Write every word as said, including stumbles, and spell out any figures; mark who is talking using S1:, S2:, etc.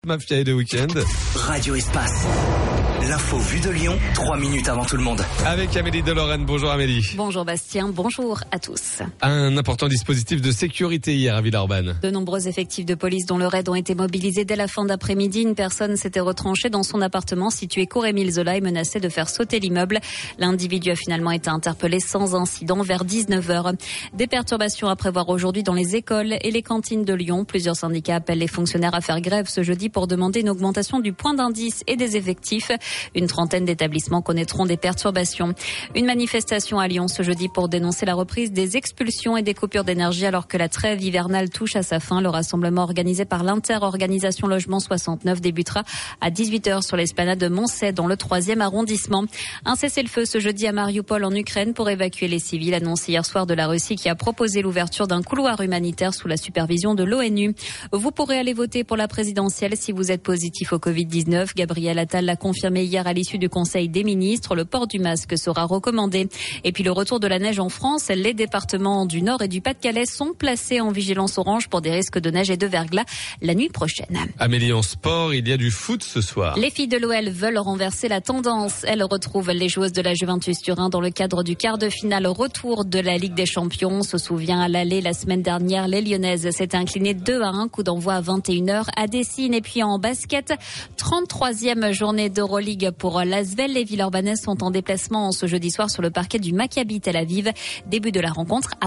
S1: Mafia et de week-end.
S2: Radio Espace. L'info vue de Lyon, trois minutes avant tout le monde.
S1: Avec Amélie de Lorraine. Bonjour Amélie.
S3: Bonjour Bastien, bonjour à tous.
S1: Un important dispositif de sécurité hier à Villeurbanne.
S3: De nombreux effectifs de police dont le raid ont été mobilisés dès la fin d'après-midi. Une personne s'était retranchée dans son appartement situé cours Émile Zola et menaçait de faire sauter l'immeuble. L'individu a finalement été interpellé sans incident vers dix-neuf heures. Des perturbations à prévoir aujourd'hui dans les écoles et les cantines de Lyon. Plusieurs syndicats appellent les fonctionnaires à faire grève ce jeudi pour demander une augmentation du point d'indice et des effectifs. Une trentaine d'établissements connaîtront des perturbations. Une manifestation à Lyon ce jeudi pour dénoncer la reprise des expulsions et des coupures d'énergie alors que la trêve hivernale touche à sa fin. Le rassemblement organisé par l'Interorganisation Logement soixante-neuf débutera à dix-huit heures sur l'esplanade de Moncey dans le troisième arrondissement. Un cessez-le-feu ce jeudi à Mariupol en Ukraine pour évacuer les civils, annoncé hier soir de la Russie qui a proposé l'ouverture d'un couloir humanitaire sous la supervision de l'ONU. Vous pourrez aller voter pour la présidentielle si vous êtes positif au covid dix-neuf. Gabriel Attal l'a confirmé hier à l'issue du Conseil des ministres. Le port du masque sera recommandé. Et puis le retour de la neige en France. Les départements du Nord et du Pas-de-Calais sont placés en vigilance orange pour des risques de neige et de verglas la nuit prochaine.
S1: Amélie, en sport, il y a du foot ce soir.
S3: Les filles de l'O L veulent renverser la tendance. Elles retrouvent les joueuses de la Juventus Turin dans le cadre du quart de finale retour de la Ligue des Champions. On se souvient à l'aller la semaine dernière, les Lyonnaises s'étaient inclinées deux à un. Coup d'envoi à vingt et une heures à Dessine. Et puis en basket, trente-troisième journée d'Euroleague pour l'Asvel. Les Villeurbanaises sont en déplacement ce jeudi soir sur le parquet du Maccabi Tel Aviv. Début de la rencontre à